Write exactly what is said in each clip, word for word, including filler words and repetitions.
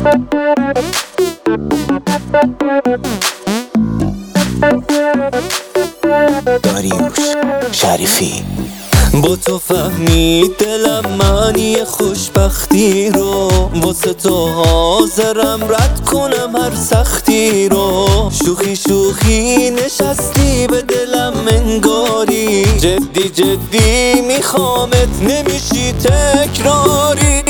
داریوش شریفی. با تو فهمید دلم معنی خوشبختی رو، واسه تو حاضرم رد کنم هر سختی رو. شوخی شوخی نشستی به دلم انگاری، جدی جدی میخوامت نمیشی تکراری.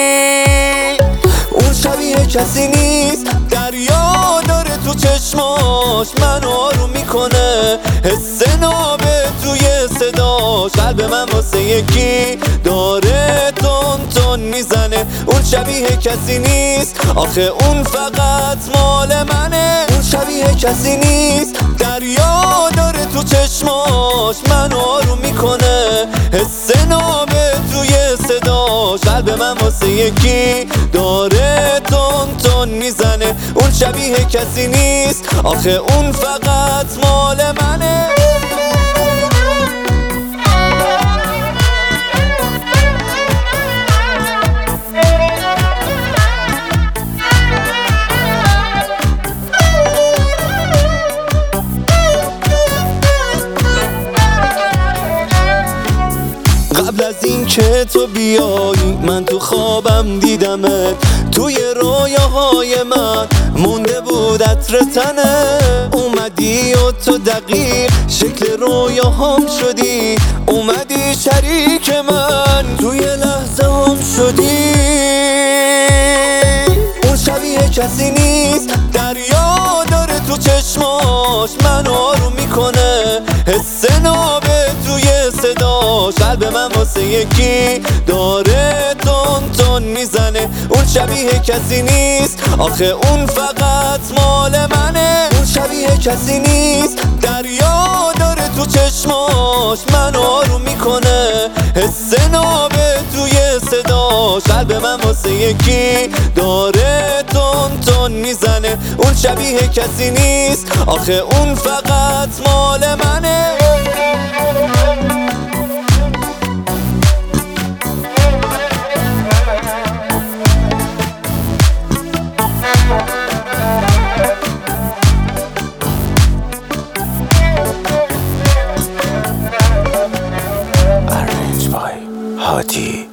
اون شبیه کسی نیست، دریا داره تو چشماش، من آروم میکنه حس نابه توی صداش. قلب من واسه یکی داره تون تون میزنه. اون شبیه کسی نیست، آخه اون فقط مال منه. اون شبیه کسی نیست، دریا داره تو چشماش، من آروم میکنه حس نابه توی صداش. قلب من واسه یکی داره تون تون میزنه. اون شبیه کسی نیست، آخه اون فقط مال منه. قبل از این که تو بیایی من تو خوابم دیدمت، توی رویاهای من مونده بود عطر تنت. اومدی و تو دقیق شکل رویاهام شدی، اومدی شریک من توی لحظه هم شدی. اون شبیه کسی نیست، دریا داره تو چشماش، من آروم میکنه حس نابه توی صداش. قلب من واسه یکی داره تون تون میزنه. اون شبیه کسی نیست، آخه اون فقط مال منه. اون شبیه کسی نیست، دریا داره تو چشماش، من آروم میکنه حس نابه توی صداش. قلب من واسه یکی داره تون تون میزنه. اون شبیه کسی نیست، آخه اون فقط مال منه. Arranged by Hadi.